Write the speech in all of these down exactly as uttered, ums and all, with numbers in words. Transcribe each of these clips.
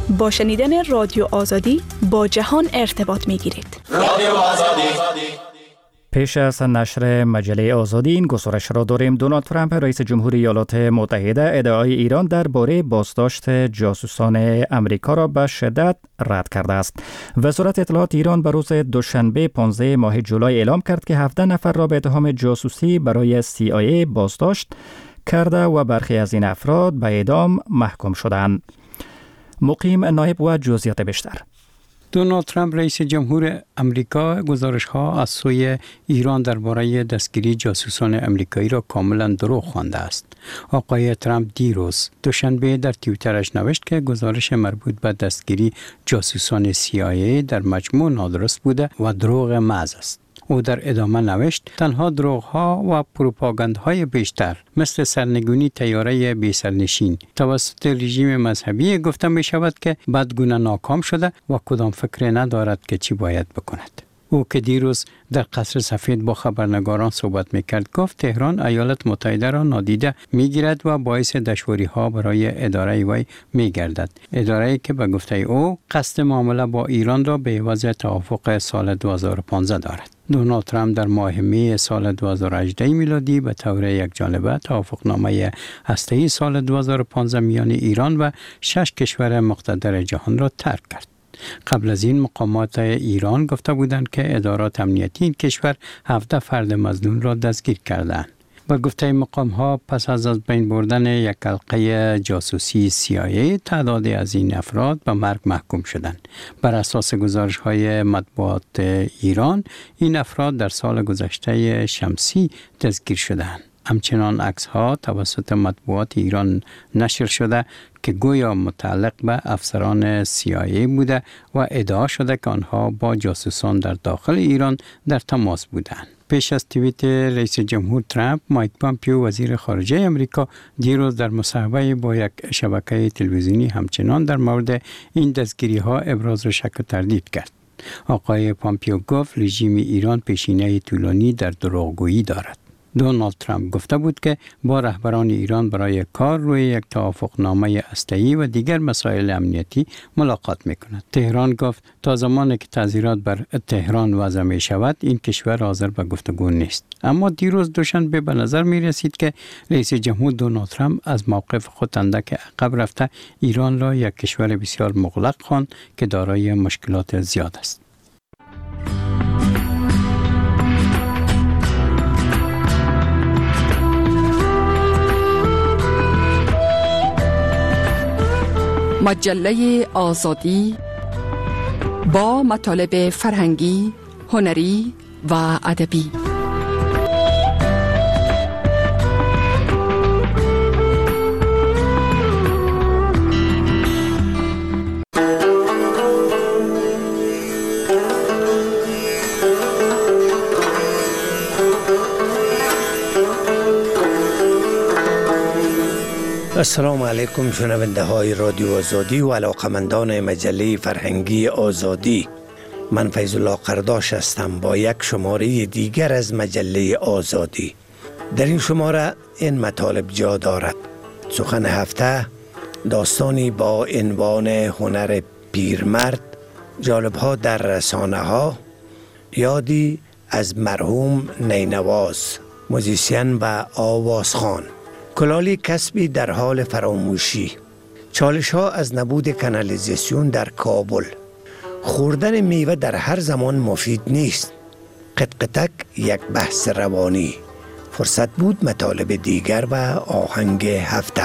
با شنیدن رادیو آزادی با جهان ارتباط می گیرید. رادیو آزادی. پیش از نشر مجله آزادی این گزارش را داریم. دونالد ترامپ رئیس جمهوری ایالات متحده ادعای ایران درباره بازداشت جاسوسان امریکا را به شدت رد کرده است. وزارت اطلاعات ایران به روز دوشنبه پانزده ماه جولای اعلام کرد که هفده نفر را به اتهام جاسوسی برای سی آی ای بازداشت کرده و برخی از این افراد به اعدام محکوم شدند. مقیم نایب و جزئیات بیشتر. دونالد ترامپ رئیس جمهور امریکا گزارش‌ها از سوی ایران درباره دستگیری جاسوسان امریکایی را کاملا دروغ خوانده است. آقای ترامپ دیروز دوشنبه در توییترش نوشت که گزارش مربوط به دستگیری جاسوسان سی آی ای در مجموع نادرست بوده و دروغ محض است. او در ادامه نوشت تنها دروغ‌ها و پروپاگاندهای بیشتر مثل سرنگونی طیاره بی سرنشین توسط رژیم مذهبی گفته می شود که بدگونه ناکام شده و کدام فکر ندارد که چی باید بکند. او که دیروز در قصر سفید با خبرنگاران صحبت میکرد گفت تهران ایالات متحده را نادیده میگیرد و باعث دشواری ها برای اداره وی میگردد. اداره‌ای که به گفته او قصد معامله با ایران را به عوض توافق سال دو هزار و پانزده دارد. دونالد ترامپ در ماه می سال دو هزار و هجده میلادی به طور یکجانبه توافقنامه هسته‌ای سال دو هزار و پانزده میان ایران و شش کشور مقتدر جهان را ترک کرد. قبل از این مقامات ایران گفته بودند که ادارات امنیتی این کشور هفده فرد مظنون را دستگیر کردند. با گفته مقام ها پس از از بین بردن یک حلقه جاسوسی سی آی ای تعدادی از این افراد به مرگ محکوم شدند. بر اساس گزارش های مطبوعات ایران این افراد در سال گذشته شمسی دستگیر شدند. همچنان عکس ها توسط مطبوعات ایران نشر شده که گویا متعلق به افسران سی آی ای بوده و ادعا شده که آنها با جاسوسان در داخل ایران در تماس بودند. پیش از توییت رئیس جمهور ترامپ، مایک پامپیو وزیر خارجه امریکا دیروز در مصاحبه با یک شبکه تلویزیونی همچنان در مورد این دستگیری ها ابراز شک و تردید کرد. آقای پامپیو گفت رژیم ایران پیشینه طولانی در دروغگویی دارد. دونالد ترامپ گفته بود که با رهبران ایران برای کار روی یک توافقنامه هسته‌ای و دیگر مسائل امنیتی ملاقات می‌کند. تهران گفت تا زمانی که تعزیرات بر تهران وضع می شود این کشور حاضر به گفتگو نیست. اما دیروز دوشنبه به نظر می رسید که رئیس جمهور دونالد ترامپ از موقف خود اندک عقب رفته ایران را یک کشور بسیار مغلق خواند که دارای مشکلات زیاد است. مجله آزادی با مطالب فرهنگی، هنری و ادبی. السلام علیکم شنونده های رادیو آزادی و علاقمندان مجله فرهنگی آزادی. من فیض الله قرداش هستم با یک شماره دیگر از مجله آزادی. در این شماره این مطالب جا دارد: سخن هفته، داستانی با عنوان هنر پیرمرد، جالب‌ها در رسانه ها، یادی از مرحوم نینواز، موزیسین و آوازخوان، کلالی کسبی در حال فراموشی، چالش ها از نبود کانالیزاسیون در کابل، خوردن میوه در هر زمان مفید نیست، قطقطک یک بحث روانی، فرصت بود مطالب دیگر و آهنگ هفته.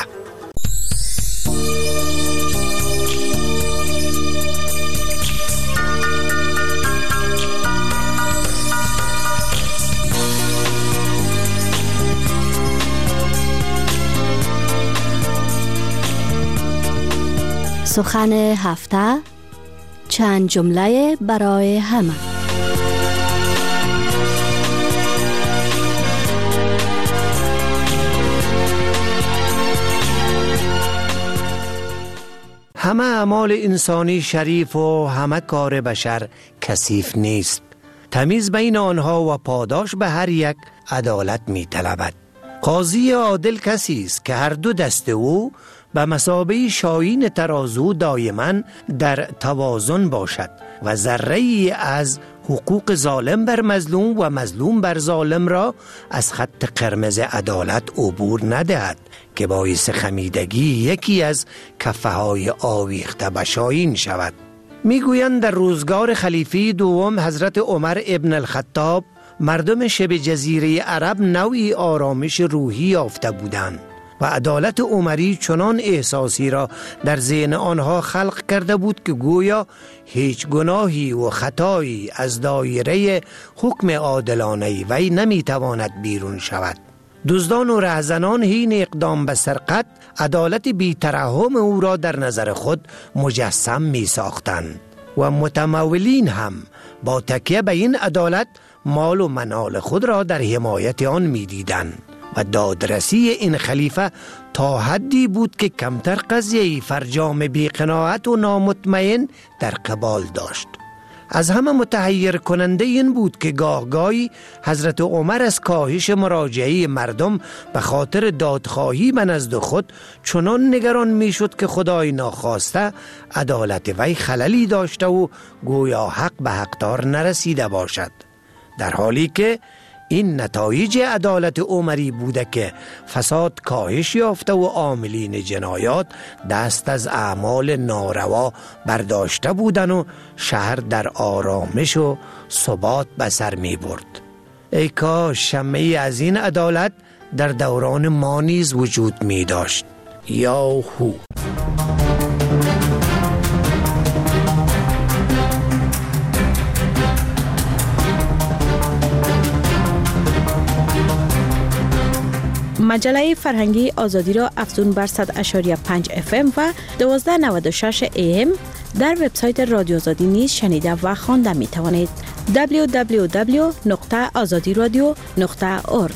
سخن هفته، چند جمله برای همه. همه اعمال انسانی شریف و همه کار بشر کثیف نیست. تمیز بین آنها و پاداش به هر یک عدالت می طلبد. قاضی عادل کسی است که هر دو دست او به مثابه شاهین ترازو دائما در توازن باشد و ذره‌ای از حقوق ظالم بر مظلوم و مظلوم بر ظالم را از خط قرمز عدالت عبور ندهد که باعث خمیدگی یکی از کفه های آویخته به شاهین شود. میگویند در روزگار خلیفه دوم حضرت عمر ابن الخطاب مردم شبه جزیره عرب نوعی آرامش روحی یافته بودند و عدالت عمری چنان احساسی را در ذهن آنها خلق کرده بود که گویا هیچ گناهی و خطایی از دایره حکم عادلانه وی نمیتواند بیرون شود. دزدان و رهزنان حین اقدام به سرقت عدالت بی‌ترحم او را در نظر خود مجسم می ساختند و متمولین هم با تکیه به این عدالت مال و منال خود را در حمایت آن می دیدند و دادرسی این خلیفه تا حدی بود که کمتر قضیه فرجام بی‌قناعت و نامطمئن در قبال داشت. از همه متحیر کننده این بود که گاهگاهی حضرت عمر از کاهش مراجعه مردم به خاطر دادخواهی به نزد خود چنان نگران می شد که خدای ناخواسته عدالت وی خللی داشته و گویا حق به حقدار نرسیده باشد، در حالی که این نتایج عدالت عمری بوده که فساد کاهش یافته و عاملین جنایات دست از اعمال ناروا برداشته بودند و شهر در آرامش و ثبات به سر می برد. ای کاش شمعی از این عدالت در دوران ما نیز وجود می داشت. یاهو. مجله فرهنگی آزادی را افزون بر صد و پنج و پنج اف ام و دویست و نود و شش ای ام در وبسایت رادیو آزادی نیز شنیده و خوانده می توانید. دبلیو دبلیو دبلیو نقطه آزادی رادیو نقطه اورگ.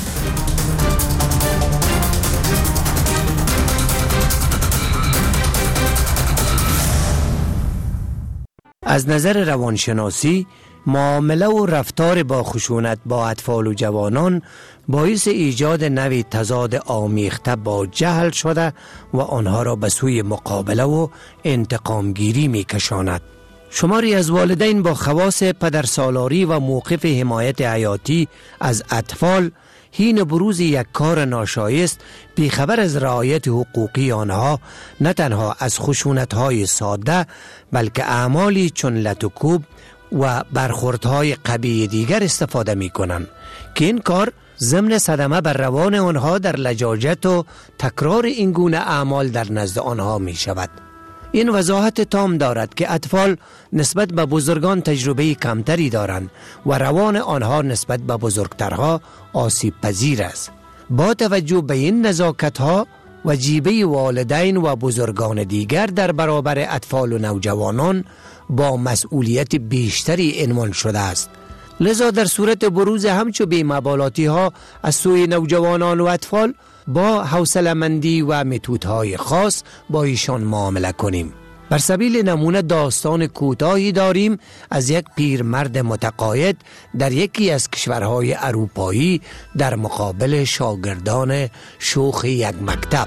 از نظر روانشناسی معامله و رفتار با خشونت با اطفال و جوانان باعث ایجاد نوعی تضاد آمیخته با جهل شده و آنها را به سوی مقابله و انتقامگیری می کشاند. شماری از والدین با خواص پدرسالاری و موقف حمایت حیاتی از اطفال حین بروز یک کار ناشایست بیخبر از رعایت حقوقی آنها نه تنها از خشونت‌های ساده بلکه اعمالی چون لط و کوب و برخوردهای قبیح دیگر استفاده می کنند که این کار ضمن صدمه بر روان آنها در لجاجت و تکرار این گونه اعمال در نزد آنها می شود. این وضاحت تام دارد که اطفال نسبت به بزرگان تجربه کمتری دارند و روان آنها نسبت به بزرگترها آسیب پذیر است. با توجه به این نزاکت‌ها وجیبه والدین و بزرگان دیگر در برابر اطفال و نوجوانان با مسئولیت بیشتری عنوان شده است. لذا در صورت بروز همچو بی‌مبالاتی ها از سوی نوجوانان و اطفال با حوصله‌مندی و متدهای خاص با ایشان معامله کنیم. بر سبیل نمونه داستان کوتاهی داریم از یک پیرمرد متقاعد در یکی از کشورهای اروپایی در مقابل شاگردان شوخ یک مکتب.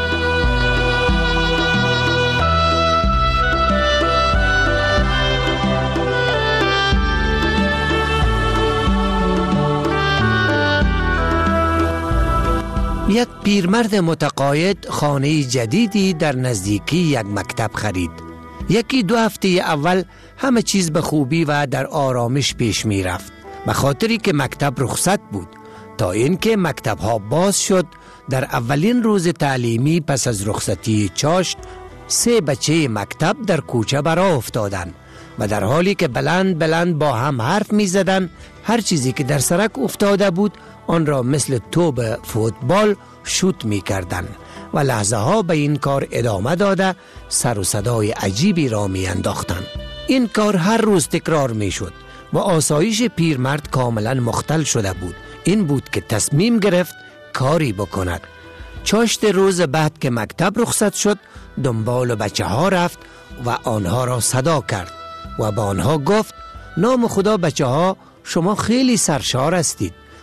یک پیرمرد متقاعد خانه جدیدی در نزدیکی یک مکتب خرید. یکی دو هفته اول همه چیز به خوبی و در آرامش پیش می رفت به خاطری که مکتب رخصت بود، تا اینکه مکتب ها باز شد. در اولین روز تعلیمی پس از رخصتی چاشت سه بچه مکتب در کوچه برآ افتادند و در حالی که بلند بلند با هم حرف می زدن هر چیزی که در سرک افتاده بود آن را مثل توپ فوتبال شوت می کردن و لحظه ها به این کار ادامه داده سر و صدای عجیبی را می انداختن. این کار هر روز تکرار می شد و آسایش پیرمرد کاملا مختل شده بود. این بود که تصمیم گرفت کاری بکند. چاشت روز بعد که مکتب رخصت شد دنبال بچه ها رفت و آنها را صدا کرد و با آنها گفت: نام خدا بچه ها، شما خیلی سرشار هستید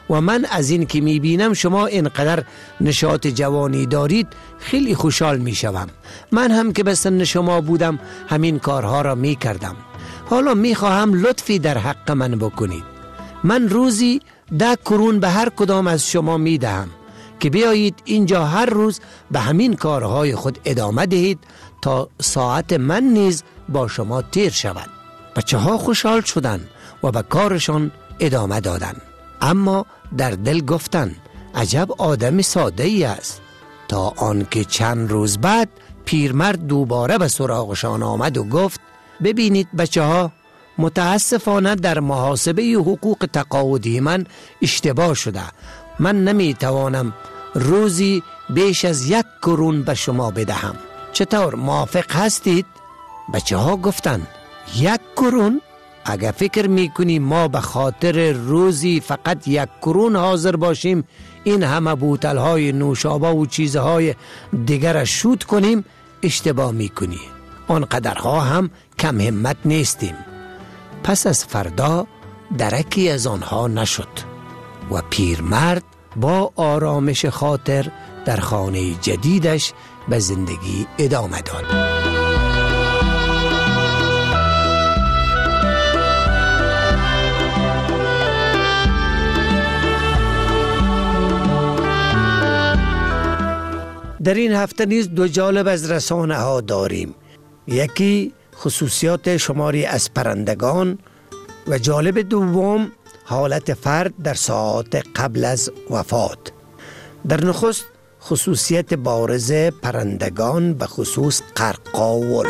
و من از این که می بینم شما اینقدر نشاط جوانی دارید خیلی خوشحال می شوم. من هم که به سن شما بودم همین کارها را می کردم. حالا می خواهم لطفی در حق من بکنید. من روزی ده کرون به هر کدام از شما می دهم که بیایید اینجا هر روز به همین کارهای خود ادامه دهید تا ساعت من نیز با شما تیر شود. بچه ها خوشحال شدن و به کارشان ادامه دادن. اما در دل گفتن عجب آدم ساده ای است. تا آنکه چند روز بعد پیرمرد دوباره به سراغشان آمد و گفت ببینید بچه ها، متاسفانه در محاسبه حقوق تقاعدی من اشتباه شده. من نمی توانم روزی بیش از یک کرون به شما بدهم. چطور موافق هستید؟ بچه ها گفتند یک کرون؟ اگر فکر میکنی ما به خاطر روزی فقط یک کرون حاضر باشیم این همه بوتل های نوشابه و چیزهای دیگر شوت کنیم، اشتباه میکنی. آنقدرها هم کم همت نیستیم. پس از فردا درکی از آنها نشد و پیرمرد با آرامش خاطر در خانه جدیدش به زندگی ادامه داد. در این هفته نیز دو جالب از رسانه ها داریم. یکی خصوصیات شماری از پرندگان و جالب دوم حالت فرد در ساعات قبل از وفات. در نخست خصوصیت بارز پرندگان به خصوص قرقاول.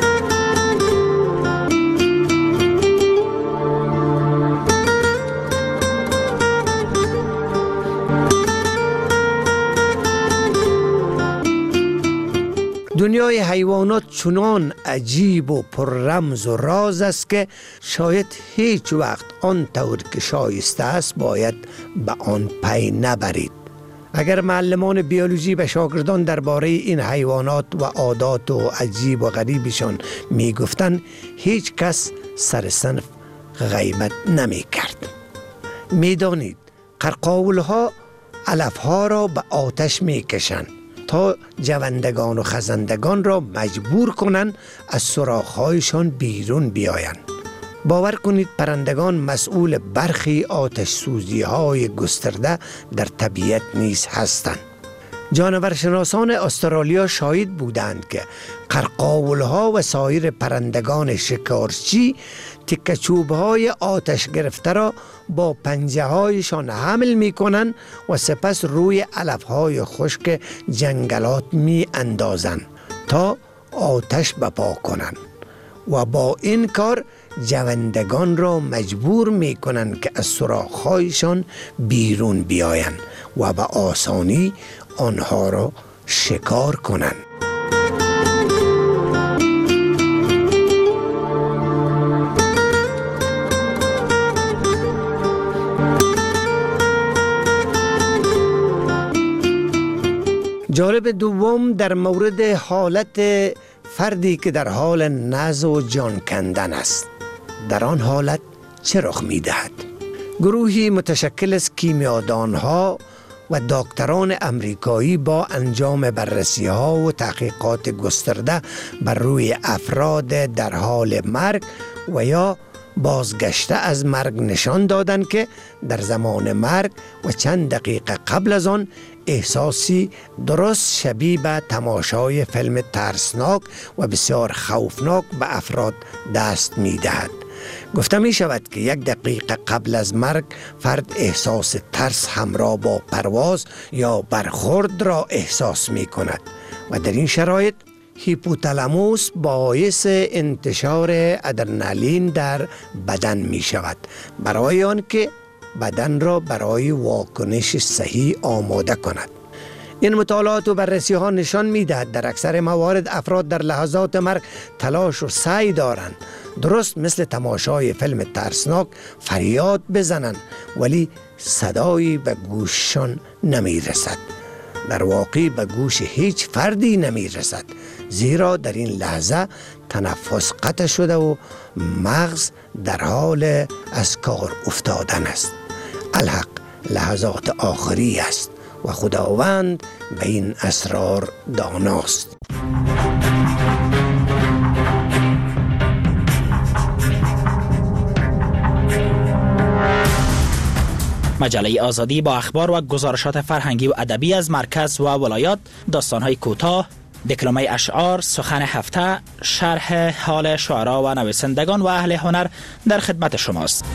دنیای حیوانات چنان عجیب و پر رمز و راز است که شاید هیچ وقت آن طور که شایسته است باید به آن پی نبرید. اگر معلمان بیولوژی به شاگردان درباره این حیوانات و عادات و عجیب و غریبشان می گفتند، هیچ کس سر صنف غیبت نمی کرد. می دانید قرقاول ها علف ها را به آتش می کشند تا جوندگان و خزندگان را مجبور کنند از سوراخ‌هایشان بیرون بیایند. باور کنید پرندگان مسئول برخی آتش سوزی های گسترده در طبیعت نیز هستند. جانورشناسان استرالیا شاهد بودند که قرقاول ها و سایر پرندگان شکارچی تکه چوب های آتش گرفته را با پنجه هایشان حمل می کنند و سپس روی علف های خشک جنگلات می اندازند تا آتش بپا کنند و با این کار جوندگان را مجبور می کنند که از سوراخ‌هایشان بیرون بیایند و به آسانی آنها را شکار کنند. جالب دوم در مورد حالت فردی که در حال نزع و جان کندن است. در آن حالت چه رخ می دهد؟ گروهی متشکل از کیمیادانها و دکتران امریکایی با انجام بررسی ها و تحقیقات گسترده بر روی افراد در حال مرگ و یا بازگشته از مرگ نشان دادند که در زمان مرگ و چند دقیقه قبل از آن احساسی درست شبیه به تماشای فیلم ترسناک و بسیار خوفناک به افراد دست می دهد. گفته می شود که یک دقیقه قبل از مرگ فرد احساس ترس همراه با پرواز یا برخورد را احساس می کند و در این شرایط هیپوتالاموس باعث انتشار ادرنالین در بدن می شود برای آن که بدن را برای واکنش صحیح آماده کند. این مطالعات و بررسی ها نشان می دهد در اکثر موارد افراد در لحظات مرگ تلاش و سعی دارند درست مثل تماشای فیلم ترسناک فریاد بزنند ولی صدایی به گوششان نمی رسد. در واقع به گوش هیچ فردی نمی رسد، زیرا در این لحظه تنفس قطع شده و مغز در حال از کار افتادن است. الحق لحظات آخری است و خداوند به این اسرار داناست. مجله آزادی با اخبار و گزارشات فرهنگی و ادبی از مرکز و ولایات، داستان‌های کوتاه، دکلمه اشعار، سخن هفته، شرح حال شعرا و نویسندگان و اهل هنر در خدمت شماست.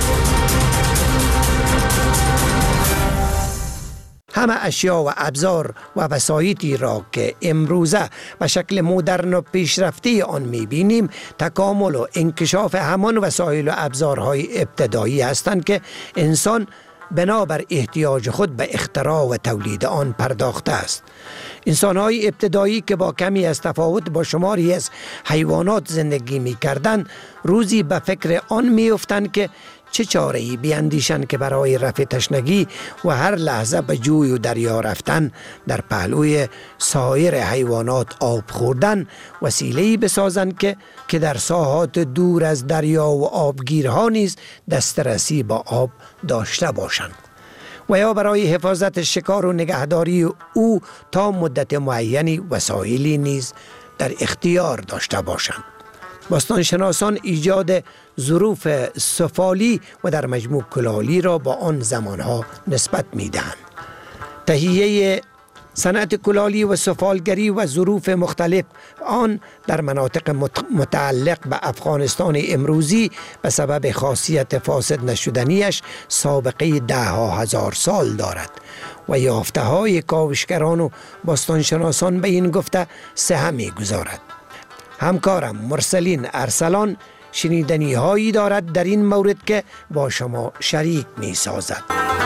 همه اشیا و ابزار و وسایطی را که امروزه به شکل مدرن و پیشرفته آن می‌بینیم، تکامل و انکشاف همان وسایل و ابزارهای ابتدایی هستند که انسان بنابر احتیاج خود به اختراع و تولید آن پرداخته است. انسان‌های ابتدایی که با کمی از تفاوت با شماری از حیوانات زندگی می‌کردند، روزی به فکر آن می‌افتند که چه چاره‌ای بیاندیشند که برای رفع تشنگی و هر لحظه به جوی و دریا رفتن، در پهلوی سایر حیوانات آب خوردن، وسیله‌ای بسازند که که در ساحات دور از دریا و آبگیرها نیز دسترسی با آب داشته باشند و یا برای حفاظت شکار و نگهداری او تا مدت معینی وسایلی نیز در اختیار داشته باشند. باستانشناسان ایجاد ظروف سفالی و در مجموع کلالی را با آن زمانها نسبت می‌دهند. تهیه صنعت کلالی و سفالگری و ظروف مختلف آن در مناطق متعلق به افغانستان امروزی به سبب خاصیت فاسد نشدنیش سابقه ده ها هزار سال دارد و یافته های کاوشگران و باستانشناسان به این گفته سهم می‌گذارد. همکارم مرسلین ارسلان شنیدنی هایی دارد در این مورد که با شما شریک می سازد.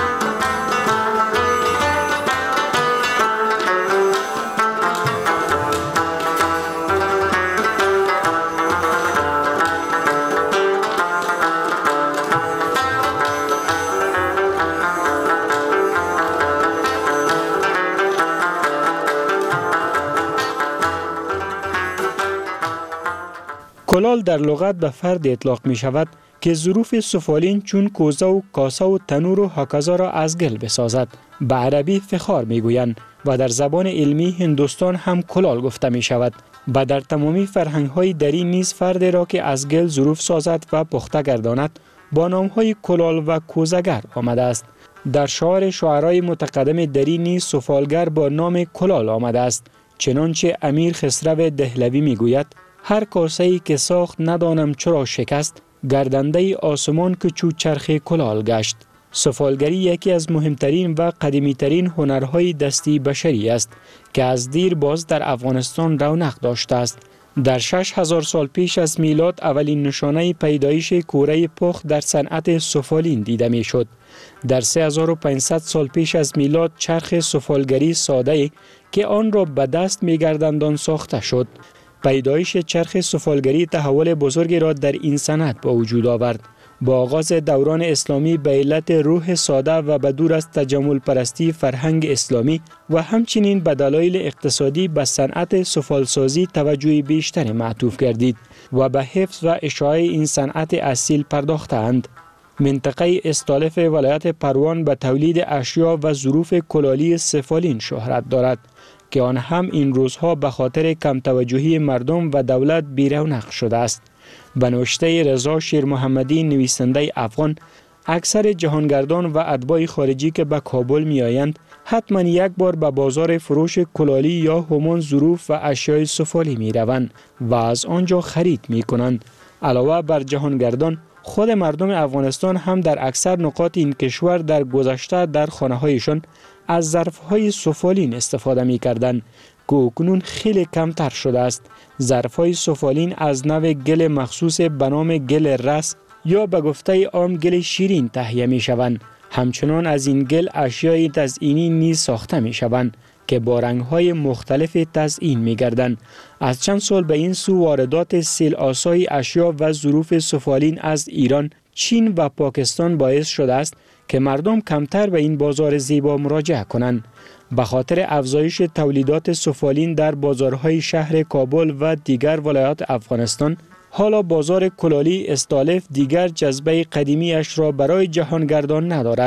کلال در لغت به فرد اطلاق می شود که ظروف سفالین چون کوزه و کاسه و تنور و هکذا را از گل بسازد. به عربی فخار می گویند و در زبان علمی هندوستان هم کلال گفته می شود. و در تمامی فرهنگ های دری نیز فرد را که از گل ظروف سازد و پخته گرداند با نام های کلال و کوزگر آمده است. در شعار شعرای متقدم دری نیز سفالگر با نام کلال آمده است. چنانچه امیر خسرو دهلوی می گوید: هر کاسه‌ای که ساخت ندانم چرا شکست، گردنده آسمان که چو چرخ کلال گشت. سفالگری یکی از مهمترین و قدیمیترین هنرهای دستی بشری است که از دیر باز در افغانستان رونق داشته است. در شش هزار سال پیش از میلاد اولین نشانه پیدایش کوره پخت در صنعت سفالین دیده می شد. در سه هزار و پانصد سال پیش از میلاد چرخ سفالگری ساده که آن را به دست می گرداندند ساخته شد. پیدایش چرخ سفالگری تحول بزرگی را در این صنعت با وجود آورد. با آغاز دوران اسلامی به علت روح ساده و بدور از تجمل پرستی فرهنگ اسلامی و همچنین به دلایل اقتصادی به صنعت سفالسازی توجه بیشتری معطوف گردید و به حفظ و اشاعه این صنعت اصیل پرداختند. منطقه استالف ولایت پروان به تولید اشیا و ظروف کلالی سفالین شهرت دارد که آن هم این روزها به خاطر کم توجهی مردم و دولت بی‌رونق شده است. به نوشته رضا شیر محمدی نویسنده افغان، اکثر جهانگردان و اتباع خارجی که به کابل می آیند حتما یک بار به بازار فروش کلالی یا همان ظروف و اشیای سفالی می روند و از آنجا خرید می کنند. علاوه بر جهانگردان، خود مردم افغانستان هم در اکثر نقاط این کشور در گذشته در خانه هایشان از ظرف‌های سفالین استفاده می‌کردند که اکنون خیلی کمتر شده است. ظرف‌های سفالین از نوع گل مخصوص به نام گل رس یا به گفته عام گل شیرین تهیه می‌شوند. همچنان از این گل اشیای تزئینی نیز ساخته می‌شوند که با رنگ‌های مختلف تزئین می‌گردند. از چند سال به این سو واردات سیل آسای اشیا و ظروف سفالین از ایران، چین و پاکستان باعث شده است که مردم کمتر به این بازار زیبا مراجعه کنند. به خاطر افزایش تولیدات سفالین در بازارهای شهر کابل و دیگر ولایات افغانستان، حالا بازار کلالی استالف دیگر جذبه قدیمیش را برای جهانگردان ندارد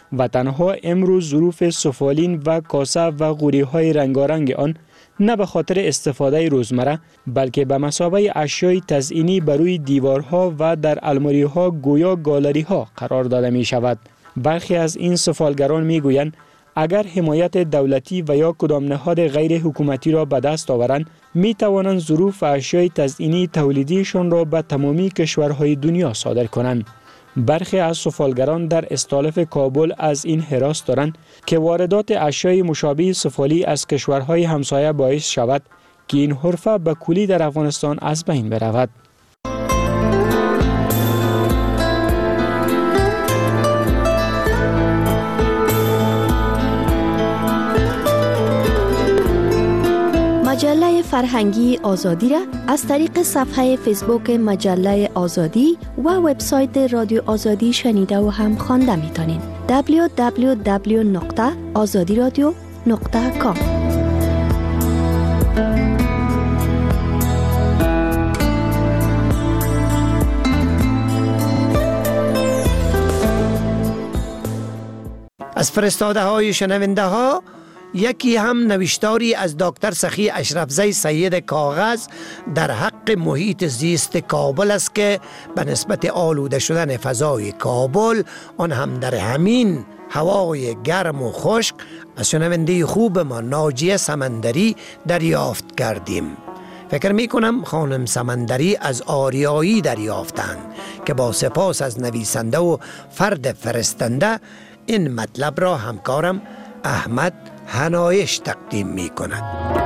و تنها امروز ظروف سفالین و کاسه و غوری های رنگارنگ آن نه به خاطر استفاده روزمره بلکه به مثابه اشیای تزئینی بر روی دیوارها و در الماری‌ها گویا گالری‌ها قرار داده می شود. برخی از این سفالگران می گویند اگر حمایت دولتی و یا کدام نهاد غیر حکومتی را به دست آورند می توانند ظروف اشیای تزئینی تولیدیشان را به تمامی کشورهای دنیا صادر کنند. برخی از سفالگران در استالف کابل از این هراس دارند که واردات اشیای مشابه سفالی از کشورهای همسایه باعث شود که این حرفه به کلی در افغانستان از بین برود. مجله فرهنگی آزادی را از طریق صفحه فیسبوک مجله آزادی و وبسایت رادیو آزادی شنیده و هم خوانده میتونین. دبلیو دبلیو دبلیو نقطه آزادی رادیو نقطه کام. از فرستاده های شنونده ها یکی هم نوشتاری از دکتر سخی اشرفزی سید کاغذ در حق محیط زیست کابل است که به نسبت آلوده شدن فضای کابل آن هم در همین هوای گرم و خشک از شنونده خوب ما ناجیه سمندری دریافت کردیم. فکر می کنم خانم سمندری از آریایی دریافتند که با سپاس از نویسنده و فرد فرستنده این مطلب را همکارم احمد هنایش تقدیم می کند.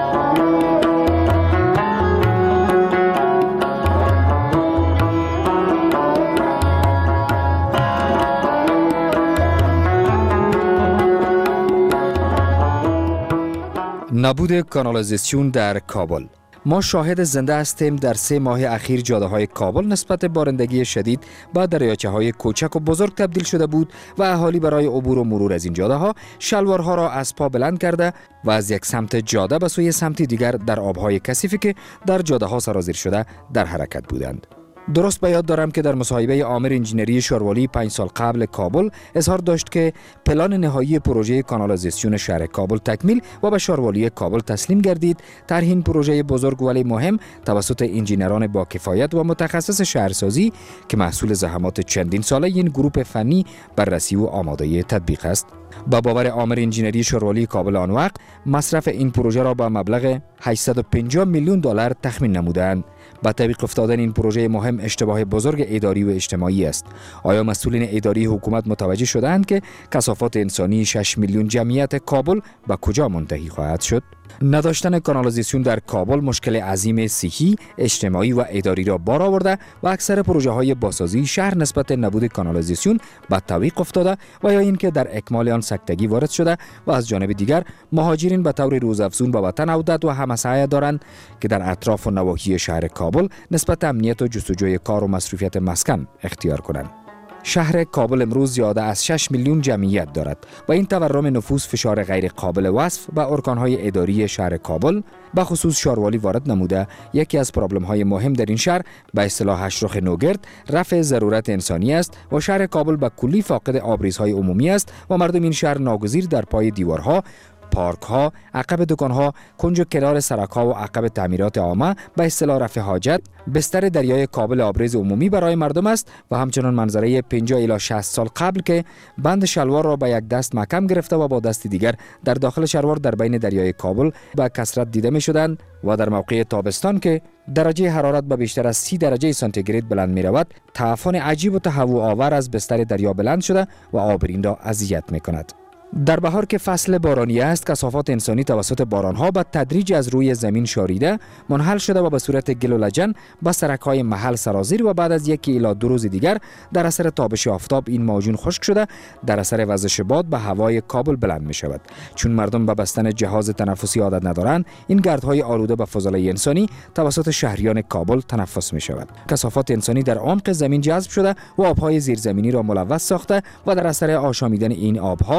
نبود کانالیزاسیون در کابل. ما شاهد زنده هستیم در سه ماه اخیر جاده های کابل نسبت بارندگی شدید به دریاچه های کوچک و بزرگ تبدیل شده بود و اهالی برای عبور و مرور از این جاده ها شلوارها را از پا بلند کرده و از یک سمت جاده به سوی سمت دیگر در آبهای کثیفی که در جاده ها سرازیر شده در حرکت بودند. درست به یاد دارم که در مصاحبه آمر انجینری شاروالی پنج سال قبل کابل اظهار داشت که پلان نهایی پروژه کانالیزاسیون شهر کابل تکمیل و به شاروالی کابل تسلیم گردید. طرح این پروژه بزرگ ولی مهم توسط انجینران با کفایت و متخصص شهرسازی که محصول زحمات چندین ساله این گروه فنی بررسی و آماده تطبیق است. با باور آمر انجینری شاروالی کابل آن وقت مصرف این پروژه را با مبلغ هشتصد و پنجاه میلیون دلار تخمین نمودند. با تطبیق افتادن این پروژه مهم اشتباه بزرگ اداری و اجتماعی است. آیا مسئولین اداری حکومت متوجه شدند که کثافات انسانی شش میلیون جمعیت کابل به کجا منتهی خواهد شد؟ نداشتن کانالیزاسیون در کابل مشکل عظیم صحی، اجتماعی و اداری را بار آورده و اکثر پروژه های بازسازی شهر نسبت نبود کانالیزاسیون به تعویق افتاده و یا اینکه در اکمال آن سکتگی وارد شده و از جانب دیگر مهاجرین به طور روزافزون به وطن عودت و همسایه دارند که در اطراف و نواحی شهر کابل نسبت امنیت و جستجوی کار و مصروفیت مسکن اختیار کنند. شهر کابل امروز زیاده از شش میلیون جمعیت دارد و این تورم نفوس فشار غیر قابل وصف به ارکانهای اداری شهر کابل به خصوص شاروالی وارد نموده. یکی از پرابلم‌های مهم در این شهر به اصطلاح هشرخ نوگرد رفع ضرورت انسانی است و شهر کابل به کلی فاقد آبریزهای عمومی است و مردم این شهر ناگزیر در پای دیوارها، پارک ها، عقب دکان ها، کنج و کنار سرک ها و عقب تعمیرات عامه به اصطلاح رفع حاجت بستر دریای کابل آبریز عمومی برای مردم است و همچنان منظره پنجاه الی شصت سال قبل که بند شلوار را به یک دست محکم گرفته و با دست دیگر در داخل شلوار در بین دریای کابل به کثرت دیده می شدند و در موقع تابستان که درجه حرارت به بیشتر از سی درجه سانتیگراد بلند می رود، تعفن عجیب و تهوع آور از بستر دریا بلند شده و آبرین را اذیت می کند. در بهار که فصل بارانی است، کثافات انسانی توسط بارانها به تدریج از روی زمین شاریده، منحل شده و به صورت گل و لجن به سرک‌های محل سرازیر و بعد از یکی الی دو روز دیگر در اثر تابش آفتاب این معجون خشک شده در اثر وزش باد به هوای کابل بلند می شود. چون مردم به بستن جهاز تنفسی عادت ندارند، این گردهای آلوده به فضلای انسانی توسط شهریان کابل تنفس می شود. کثافات انسانی در عمق زمین جذب شده و آبهای زیرزمینی را ملوث ساخته و در اثر آشامیدن این آبها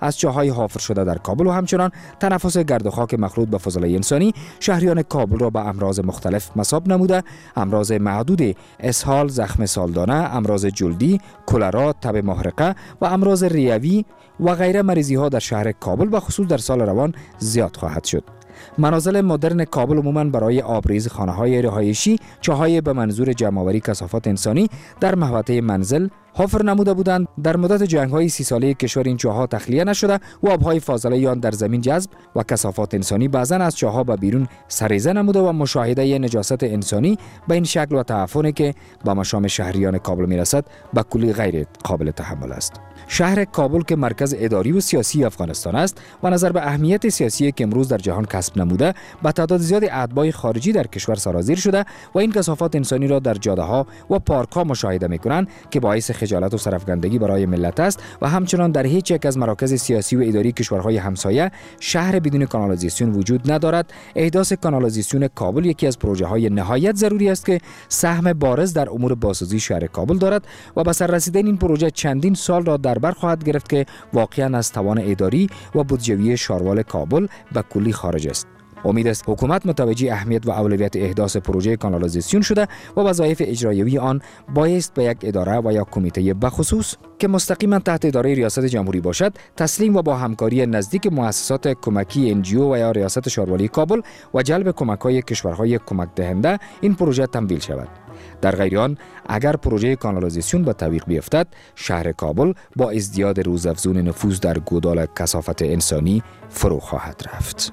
از چاه‌های حافر شده در کابل و همچنان تنفس گرد و خاک مخلوط به فضلای انسانی شهریان کابل را به امراض مختلف مصاب نموده. امراض معدود اسهال، زخم سالدانه، امراض جلدی، کلرا، تب محرقه و امراض ریوی و غیره مریضی ها در شهر کابل و خصوص در سال روان زیاد خواهد شد. منازل مدرن کابل عموماً برای آبریز خانه‌های رهایشی چاهای به منظور جمع‌آوری کثافات انسانی در محوطه منزل حفر نموده بودند. در مدت جنگ‌های سی ساله کشور این چاه‌ها تخلیه نشده و آب‌های فاضله آن در زمین جذب و کثافات انسانی بعضاً از چاه‌ها به بیرون سریزه نموده و مشاهده نجاست انسانی به این شکل و تعفنی که به مشام شهریان کابل میرسد به کلی غیر قابل تحمل است. شهر کابل که مرکز اداری و سیاسی افغانستان است و نظر به اهمیت سیاسی که امروز در جهان کسب نموده با تعداد زیادی اتباع خارجی در کشور سرازیر شده و این کثافات انسانی را در جاده‌ها و پارک‌ها مشاهده می‌کنند که باعث خجالت و سرفکندگی برای ملت است و همچنان در هیچ یک از مراکز سیاسی و اداری کشورهای همسایه شهر بدون کانالیزاسیون وجود ندارد. احداث کانالیزاسیون کابل یکی از پروژه‌های نهایت ضروری است که سهم بارز در امور بازسازی شهر کابل دارد و به سر رسیدن این پروژه چندین سال را در بر خواهد گرفت که واقعا از توان اداری و بودجوی شاروال کابل به کلی خارج است. امید است حکومت متوجه اهمیت و اولویت احداث پروژه کانالیزاسیون شده و وظایف اجرایی آن بایست به یک اداره و یا کمیته بخصوص که مستقیما تحت اداره ریاست جمهوری باشد تسلیم و با همکاری نزدیک مؤسسات کمکی ان جی او و یا ریاست شاروالی کابل و جلب کمک‌های کشورهای کمک دهنده این پروژه تمویل شود. در غیر آن اگر پروژه کانالیزاسیون به تعویق بیفتد شهر کابل با ازدیاد روزافزون نفوذ در گودال کثافت انسانی فرو خواهد رفت.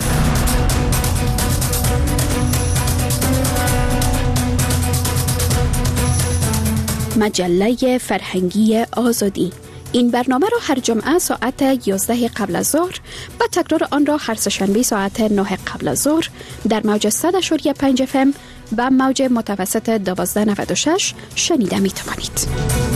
مجله فرهنگی آزادی. این برنامه را هر جمعه ساعت یازده قبل از ظهر و تکرار آن را هر سه‌شنبه ساعت نه قبل از ظهر در موج صد و پنج اف ام و موج متوسط دوازده نود و شش شنیده می توانید.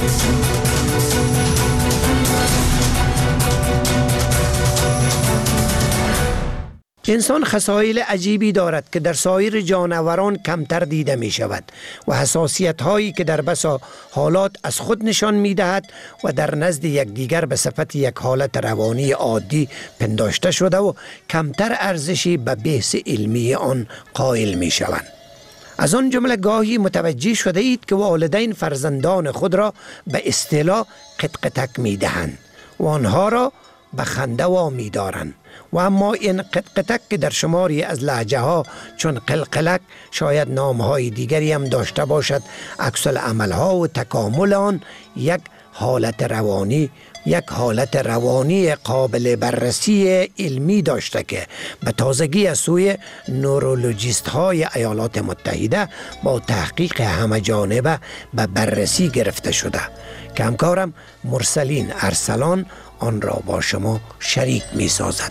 انسان خصایل عجیبی دارد که در سایر جانوران کمتر دیده می شود و حساسیت هایی که در بسا حالات از خود نشان می دهد و در نزد یکدیگر به صفت یک حالت روانی عادی پنداشته شده و کمتر ارزشی به بحث علمی آن قائل می شوند. از آن جمله گاهی متوجه شده اید که والدین فرزندان خود را به اصطلاح قطقطک می دهند و آنها را به خنده وامی دارند و اما این قطقطک که در شماری از لهجه ها چون قلقلک شاید نام های دیگری هم داشته باشد عکس العمل ها و تکامل آن یک حالت روانی یک حالت روانی قابل بررسی علمی داشته که به تازگی از سوی نورولوژیست های ایالات متحده با تحقیق همه جانبه به بررسی گرفته شده که همکارم مرسلین ارسلان آن را با شما شریک می سازد.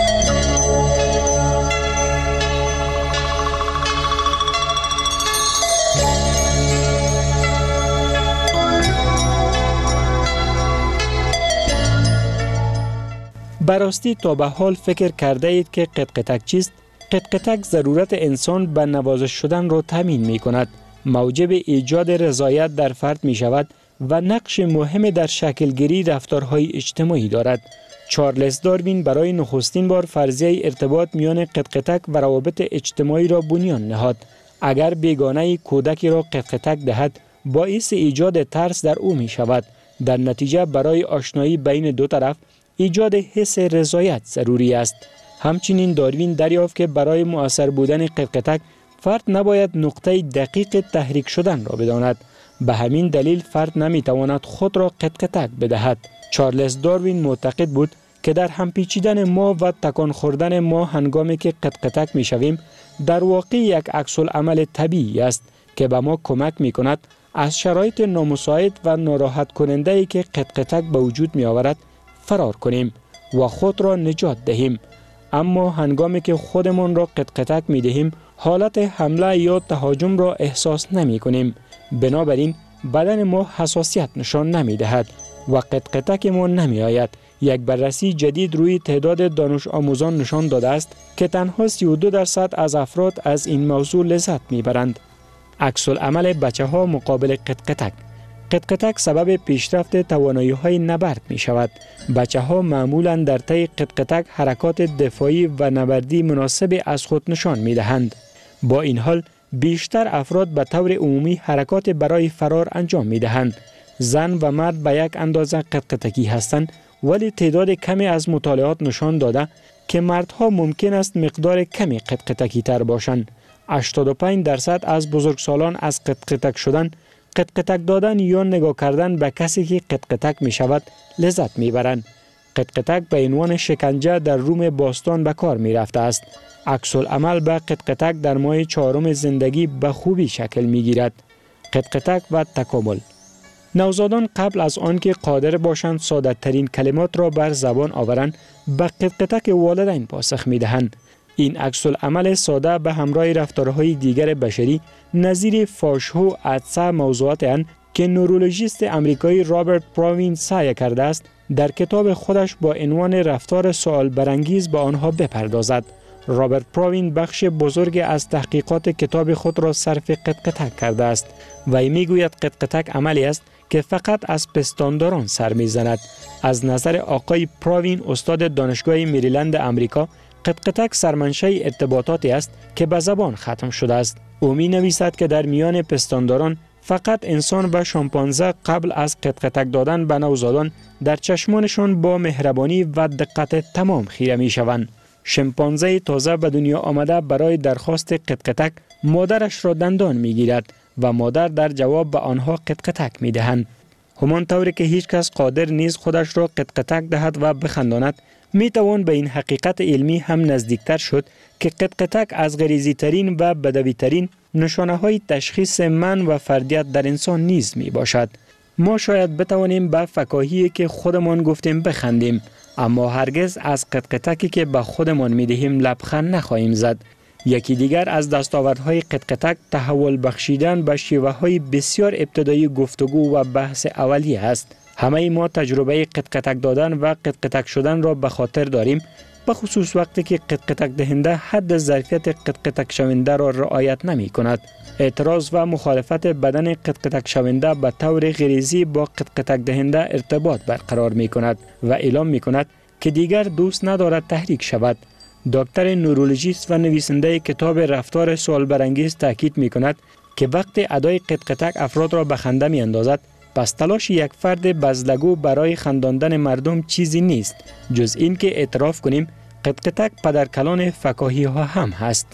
براستی تا به حال فکر کرده اید که قطقطک چیست؟ قطقطک ضرورت انسان به نوازش شدن را تامین می کند، موجب ایجاد رضایت در فرد می شود و نقش مهم در شکلگیری رفتارهای اجتماعی دارد. چارلز داروین برای نخستین بار فرضیه ارتباط میان قطقطک و روابط اجتماعی را بنیان نهاد. اگر بیگانه کودکی را قطقطک دهد، باعث ایجاد ترس در او می شود. در نتیجه برای آشنایی بین دو طرف ایجاد حس رضایت ضروری است. همچنین داروین دریافت که برای مؤثر بودن قطقطک فرد نباید نقطه دقیق تحریک شدن را بداند. به همین دلیل فرد نمیتواند خود را قطقطک بدهد. چارلز داروین معتقد بود که در هم پیچیدن ما و تکان خوردن ما هنگامی که قطقطک میشویم در واقع یک عکس العمل طبیعی است که به ما کمک میکند از شرایط نامساعد و ناراحت کننده ای که قطقطک به وجود می آورد فرار کنیم و خود را نجات دهیم. اما هنگامی که خودمان را قطقطک می دهیم حالت حمله یا تهاجم را احساس نمی کنیم. بنابراین بدن ما حساسیت نشان نمی دهد و قطقطک ما نمی آید. یک بررسی جدید روی تعداد دانش آموزان نشان داده است که تنها سی و دو درصد از افراد از این موضوع لذت می برند. عکس العمل بچه ها مقابل قطقطک. قطقطک سبب پیشرفت توانایی‌های نبرد می‌شود. بچه‌ها معمولاً در طی قطقطک حرکات دفاعی و نبردی مناسب از خود نشان می‌دهند. با این حال بیشتر افراد به طور عمومی حرکات برای فرار انجام می‌دهند. زن و مرد به یک اندازه قطقطکی هستند، ولی تعداد کمی از مطالعات نشان داده که مردها ممکن است مقدار کمی قطقطکی تر باشند. هشتاد و پنج درصد از بزرگسالان از قطقطک شدن، قطقطک دادن یا نگاه کردن به کسی که قطقطک می شود لذت می برند. قطقطک به عنوان شکنجه در روم باستان به کار می رفته است. عکس العمل به قطقطک در ماه چهارم زندگی به خوبی شکل می گیرد. قطقطک و تکامل. نوزادان قبل از آنکه قادر باشند ساده ترین کلمات را بر زبان آورند، به قطقطک والدین پاسخ می دهند. این عکس العمل ساده به همراه رفتارهای دیگر بشری نظیر فاشو و عطسه موضوعات اند که نورولوژیست امریکایی رابرت پراوین سعی کرده است در کتاب خودش با عنوان رفتار سوال برانگیز به آنها بپردازد. رابرت پراوین بخش بزرگ از تحقیقات کتاب خود را صرف قطقطک کرده است و می گوید قطقطک عملی است که فقط از پستانداران سر می زند. از نظر آقای پراوین استاد دانشگاه مریلند امریکا، قطقطک سرمنشأ ارتباطاتی است که به زبان ختم شده است. او می نویسد که در میان پستانداران فقط انسان و شامپانزه قبل از قطقطک دادن به نوزادان در چشمانشان با مهربانی و دقت تمام خیره می شوند. شامپانزه تازه به دنیا آمده برای درخواست قطقطک مادرش را دندان می گیرد و مادر در جواب به آنها قطقطک می دهند. همان طوری که هیچ کس قادر نیست خودش را قطقطک دهد و بخنداند، می توان به این حقیقت علمی هم نزدیکتر شد که قطقطک از غریزی ترین و بدوی ترین نشانه های تشخیص من و فردیت در انسان نیز می باشد. ما شاید بتوانیم به فکاهی که خودمان گفتیم بخندیم، اما هرگز از قطقطکی که به خودمان می دهیم لبخند نخواهیم زد. یکی دیگر از دستاوردهای قطقطک تحول بخشیدن به شیوه های بسیار ابتدایی گفتگو و بحث اولیه است. همه ما تجربه قطقطک دادن و قطقطک شدن را به خاطر داریم، به خصوص وقتی که قطقطک دهنده حد ظرفیت قطقطک شونده را رعایت نمی کند. اعتراض و مخالفت بدن قطقطک شونده به طور غریزی با قطقطک دهنده ارتباط برقرار می کند و اعلام می کند که دیگر دوست ندارد تحریک شود. دکتر نورولوژیست و نویسنده کتاب رفتار سوال برانگیز تاکید می کند که وقتی ادای قطقطک افراد را به خنده می اندازد، پس تلاش یک فرد بزلگو برای خنداندن مردم چیزی نیست جز این که اعتراف کنیم قطقطک پدرکلان فکاهی ها هم هست.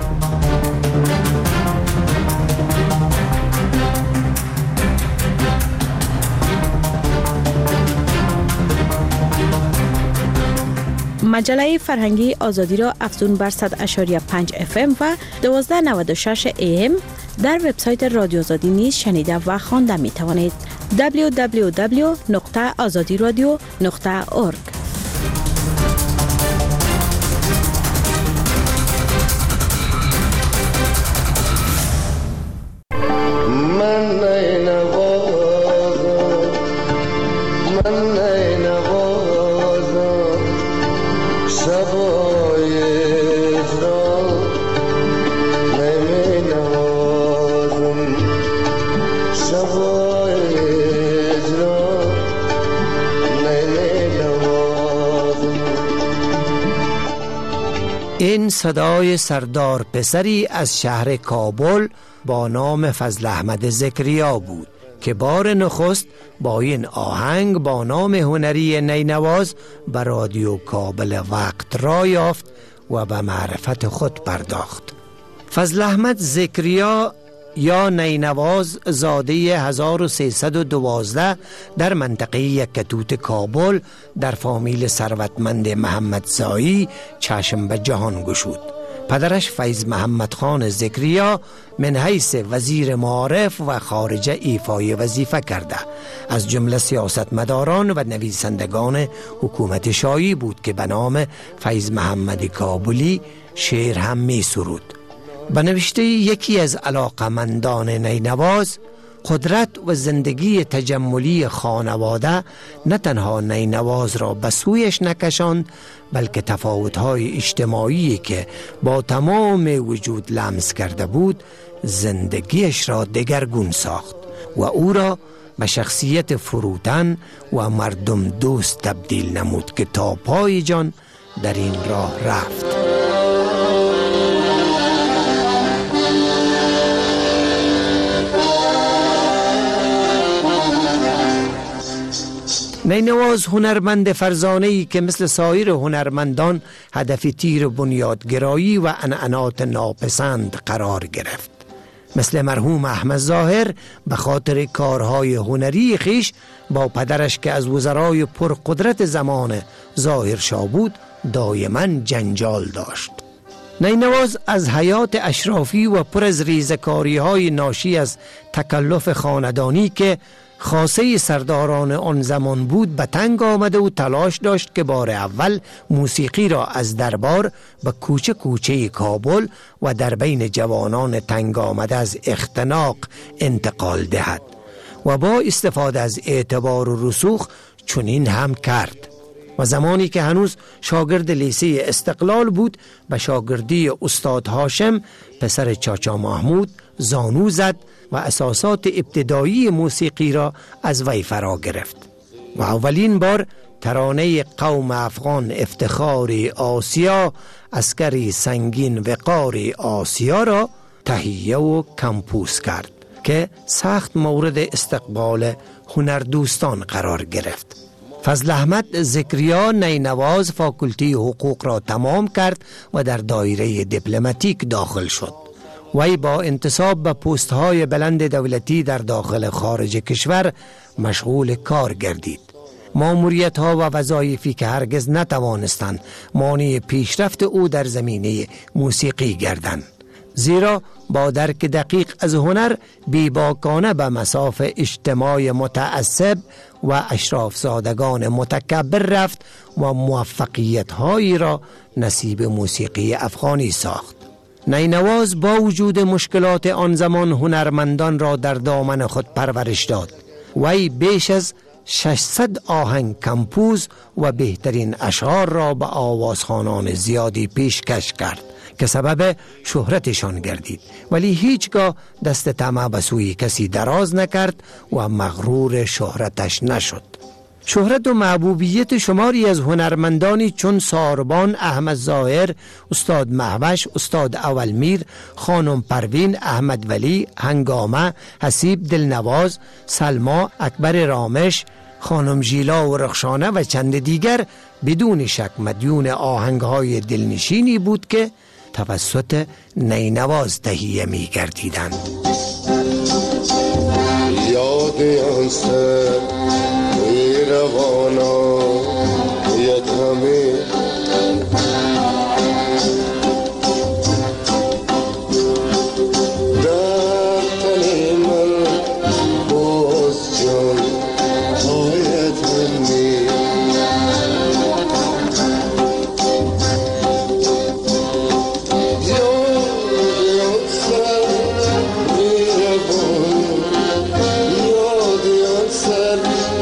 مجله فرهنگی آزادی را افزون بر صد و پنج اف ام و دوازده نود و شش ای ام در وبسایت رادیو آزادی نیز شنیده و خوانده می توانید. دبلیو دبلیو دبلیو نقطه آزادی رادیو نقطه اورگ این صدای سردار پسری از شهر کابل با نام فضل احمد ذکریا بود که بار نخست با این آهنگ با نام هنری نینواز به رادیو کابل وقت را یافت و به معرفت خود پرداخت. فضل احمد ذکریا یا نینواز زاده هزار و سیصد و دوازده در منطقه یکتوت کابل در فامیل ثروتمند محمدزایی چشم به جهان گشود. پدرش فیض محمد خان ذکریا من حیث وزیر معارف و خارجه ایفای وظیفه کرده از جمله سیاستمداران و نویسندگان حکومت شاهی بود که به نام فیض محمد کابلی شعر هم می سرود. به نوشته یکی از علاقمندان نینواز، قدرت و زندگی تجملی خانواده نه تنها نینواز را به سویش نکشاند، بلکه تفاوت‌های اجتماعی که با تمام وجود لمس کرده بود زندگیش را دگرگون ساخت و او را به شخصیت فروتن و مردم دوست تبدیل نمود که تا پای جان در این راه رفت. نینواز هنرمند فرزانه‌ای که مثل سایر هنرمندان هدف تیر بنیادگرایی و عنعنات ناپسند قرار گرفت. مثل مرحوم احمد ظاهر به خاطر کارهای هنری خیش با پدرش که از وزرای پرقدرت زمان ظاهرشاه بود دائما جنجال داشت. نینواز از حیات اشرافی و پر از ریزکاری های ناشی از تکلف خاندانی که خاصه سرداران آن زمان بود به تنگ آمده و تلاش داشت که بار اول موسیقی را از دربار به کوچه کوچه کابل و در بین جوانان تنگ آمده از اختناق انتقال دهد و با استفاده از اعتبار و رسوخ چنین هم کرد و زمانی که هنوز شاگرد لیسه استقلال بود به شاگردی استاد هاشم پسر چاچا محمود زانو زد و اساسات ابتدایی موسیقی را از وی فرا گرفت و اولین بار ترانه قوم افغان افتخاری آسیا عسکری سنگین وقاری آسیا را تهیه و کمپوز کرد که سخت مورد استقبال هنردوستان قرار گرفت. فضل احمد ذکریا نینواز فاکولتی حقوق را تمام کرد و در دایره دیپلماتیک داخل شد. وی با انتصاب به پست های بلند دولتی در داخل خارج کشور مشغول کار گردید. ماموریت ها و وظایفی که هرگز نتوانستند مانع پیشرفت او در زمینه موسیقی گردند، زیرا با درک دقیق از هنر بیباکانه به مصاف اجتماع متعصب و اشراف زادگان متکبر رفت و موفقیت هایی را نصیب موسیقی افغانی ساخت. نینواز با وجود مشکلات آن زمان هنرمندان را در دامن خود پرورش داد. وی بیش از ششصد آهنگ کمپوز و بهترین اشعار را به آوازخوانان زیادی پیشکش کرد که سبب شهرتشان گردید، ولی هیچگاه دست طمع به سوی کسی دراز نکرد و مغرور شهرتش نشد. شهرت و محبوبیت شماری از هنرمندانی چون ساربان، احمد ظاهر، استاد مهوش، استاد اولمیر، خانم پروین، احمد ولی، هنگامه، حسیب دلنواز، سلما، اکبر رامش، خانم ژیلا و رخشانه و چند دیگر بدون شک مدیون آهنگهای دلنشینی بود که توسط نینواز تهیه می گردیدند. یاد آن سر روانا یک همه در تن من باز جان آید همی یاد سر میربان یاد سر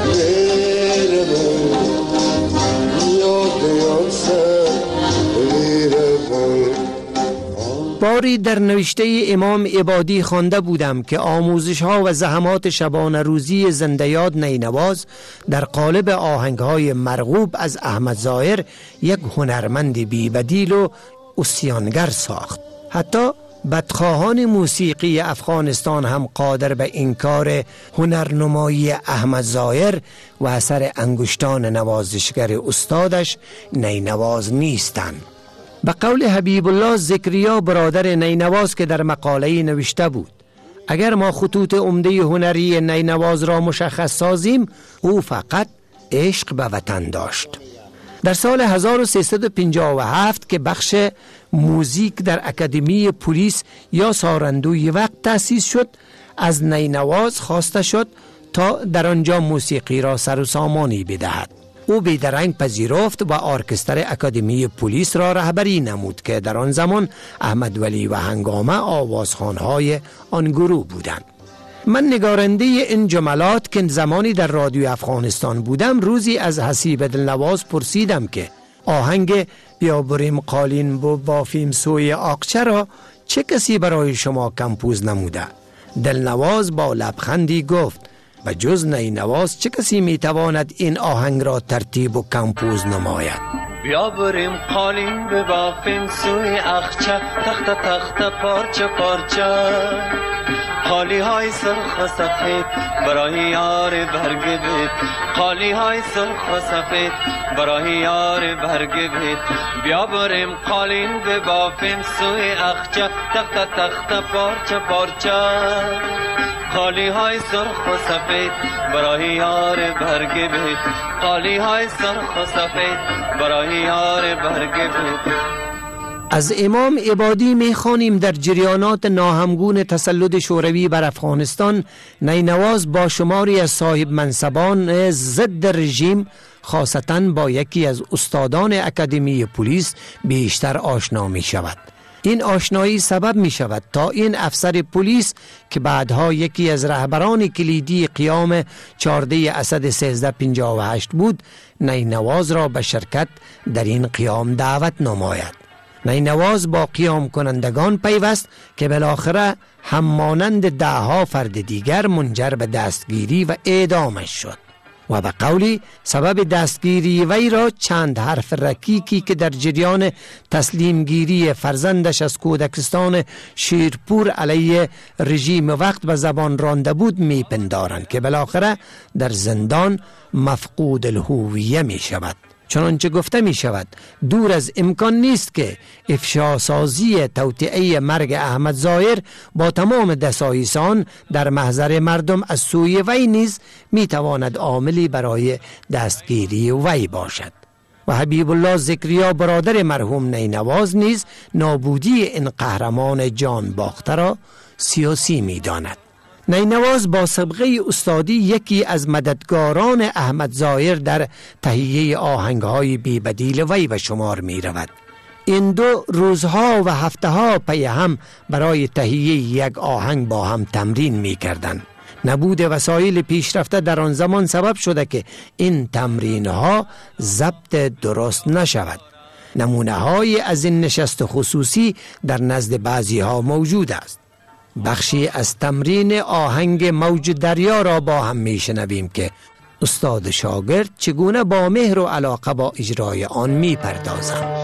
باری در نوشته امام عبادی خوانده بودم که آموزش ها و زحمات شبانه روزی زنده یاد نینواز در قالب آهنگ های مرغوب از احمد ظاهر یک هنرمند بی بدیل و اسیانگر ساخت. حتی بدخواهان موسیقی افغانستان هم قادر به انکار هنرنمایی احمد ظاهر و اثر انگشتان نوازشگر استادش نینواز نیستند. به قول حبیب الله ذکریا برادر نینواز که در مقاله نوشته بود: اگر ما خطوط عمده هنری نینواز را مشخص سازیم، او فقط عشق به وطن داشت. در سال هزار و سیصد و پنجاه و هفت که بخش موزیک در اکادمی پلیس یا سارندوی وقت تأسیس شد، از نینواز خواسته شد تا در آنجا موسیقی را سر و سامانی بدهد. او بیدرنگ پذیرفت و ارکستر اکادمی پلیس را رهبری نمود که در آن زمان احمد ولی و هنگامه آوازخوانهای آن گروه بودند. من نگارنده این جملات که زمانی در رادیو افغانستان بودم روزی از حسیب دلنواز پرسیدم که آهنگ بیا بریم قالین بو بافیم سوی آقچه را چه کسی برای شما کمپوز نموده؟ دلنواز با لبخندی گفت: و جز نینواز چه کسی میتواند این آهنگ را ترتیب و کمپوز نماید؟ بیا بریم قالین ببافیم سوی اخچه، تخت تخت پارچه پارچه، قالی های سرخ و سفید برای یار برگ بید، قالی های سرخ و سفید برای یار برگ بید. بیا بریم قالین ببافیم سوی اخچه، تخت تخت پارچه پارچه، قالی های سرخ و سفید برای یار برگ بید، قالی های سرخ و سفید برای یار برگ بید. از امام عبادی می‌خوانیم در جریانات ناهمگون تسلط شوروی بر افغانستان، نینواز با شماری از صاحب منصبان ضد رژیم خاصتاً با یکی از استادان اکادمی پلیس بیشتر آشنا می شود. این آشنایی سبب می شود تا این افسر پلیس که بعدها یکی از رهبران کلیدی قیام چهارده اسد سیزده پنجاه و هشت بود، نینواز را به شرکت در این قیام دعوت نماید. نینواز با قیام کنندگان پیوست که بالاخره همانند دهها فرد دیگر منجر به دستگیری و اعدامش شد و به قولی سبب دستگیری وی را چند حرف رکیکی که در جریان تسلیمگیری فرزندش از کودکستان شیرپور علیه رژیم وقت به زبان رانده بود میپندارند که بالاخره در زندان مفقود الهویه می شود. چنانچه گفته می شود دور از امکان نیست که افشاسازی توطئه مرگ احمد ظاهر با تمام دسایسان در محضر مردم از سوی وی نیز می تواند عاملی برای دستگیری وی باشد. و حبیب الله ذکریا برادر مرحوم نینواز نیز نابودی این قهرمان جان باخته را سیاسی می داند. نینواز با سابقه استادی یکی از مددگاران احمد ظاهر در تهیه آهنگ‌های بی‌بدیل وی به شمار می رود. این دو روزها و هفته‌ها پی هم برای تهیه یک آهنگ با هم تمرین می کردند. نبود وسایل پیشرفته در آن زمان سبب شده که این تمرین‌ها ضبط درست نشود. نمونه‌های از این نشست خصوصی در نزد بعضی‌ها موجود است. بخشی از تمرین آهنگ موج دریا را با هم می شنویم که استاد شاگرد چگونه با مهر و علاقه با اجرای آن می پردازند.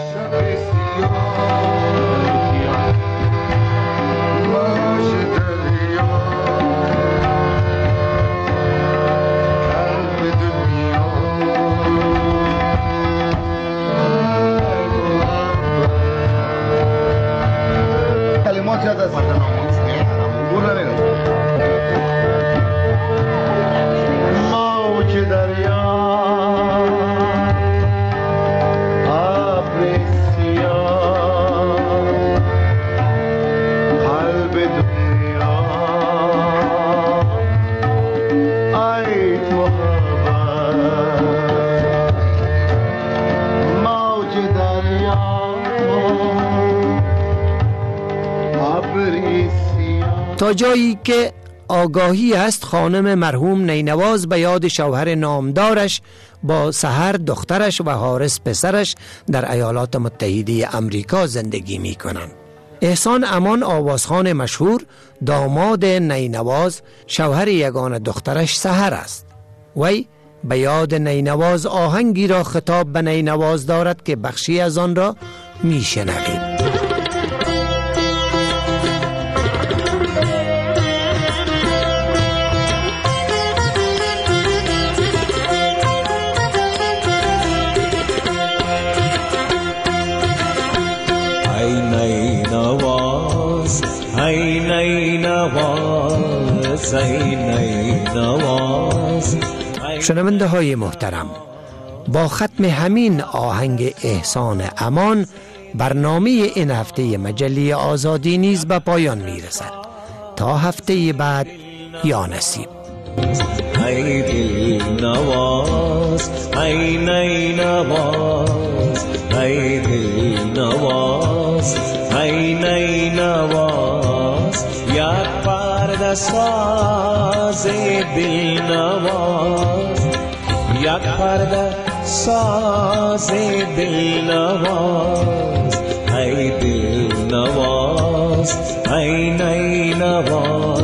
تا جایی که آگاهی است خانم مرحوم نینواز به یاد شوهر نامدارش با سحر دخترش و حارس پسرش در ایالات متحده امریکا زندگی می کنند. احسان امان آوازخوان مشهور داماد نینواز شوهر یگانه دخترش سحر است. وی به یاد نینواز آهنگی را خطاب به نینواز دارد که بخشی از آن را می شنوید. شنونده های محترم، با ختم همین آهنگ احسان امان برنامه این هفته مجله آزادی نیز به پایان می رسد. تا هفته بعد یا نصیب. ای دل نواز، ای نی نواز، ای دل نواز، ای نی نواز، یک پرده ساز دل نواز، یک پرده ساز دل نواز، ای دل نواز، ای نی نواز.